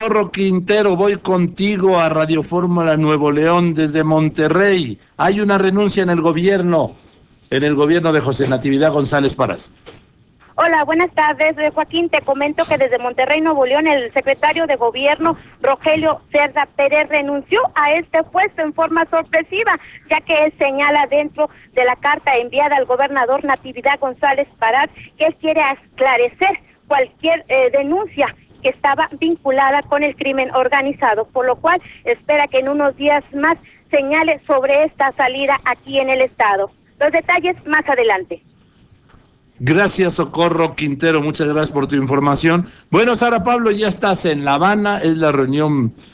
Socorro Quintero, voy contigo a Radio Fórmula Nuevo León desde Monterrey. Hay una renuncia en el gobierno de José Natividad González Parás. Hola, buenas tardes, Joaquín. Te comento que desde Monterrey, Nuevo León, el secretario de Gobierno, Rogelio Cerda Pérez, renunció a este puesto en forma sorpresiva, ya que él señala dentro de la carta enviada al gobernador Natividad González Parás que él quiere esclarecer cualquier denuncia que estaba vinculada con el crimen organizado, por lo cual espera que en unos días más señale sobre esta salida aquí en el estado. Los detalles más adelante. Gracias, Socorro Quintero, muchas gracias por tu información. Bueno, Sara Pablo, ya estás en La Habana, es la reunión